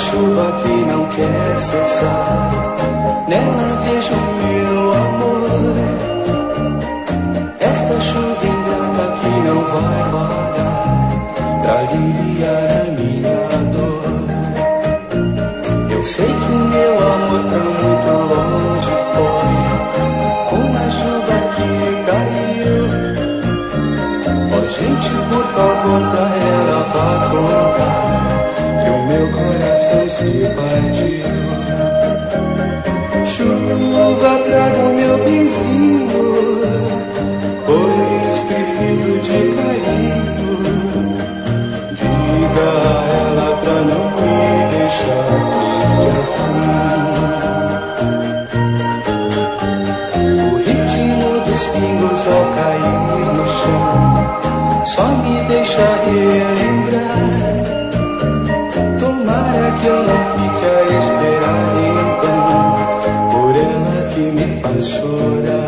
chuva que não quer cessar, nela vejo meu amor. Esta chuva ingrata que não vai parar pra aliviar a minha dor. Eu sei que o meu amor pra muito longe foi, com a chuva que caiu. Ó gente, por favor, pra ela vá contar que o meu coração se partiu. Chuva, traga o meu benzinho, pois preciso de carinho. Diga a ela pra não me deixar triste assim. O ritmo dos pingos ao cair no chão só me deixa relembrar. Tomara que eu não fique a esperar em vão por ela que me faz chorar.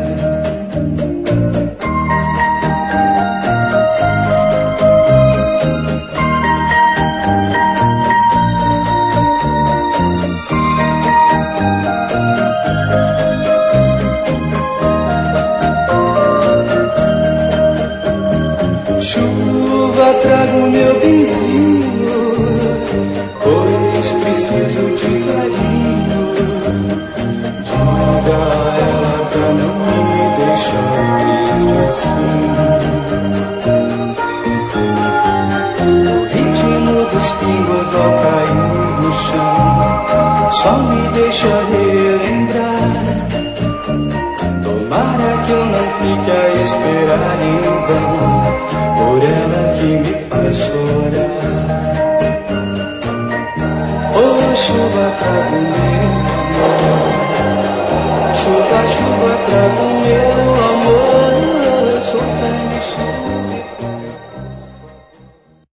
Chuva, traga o meu benzinho, pois preciso de carinho. Diga a ela pra não me deixar triste assim. O ritmo dos pingos ao cair no chão só me deixa relembrar. Tomara que eu não fique a esperar em vão por ela que me faz chorar. Oh, chuva, traga o meu amor. Chuva, chuva,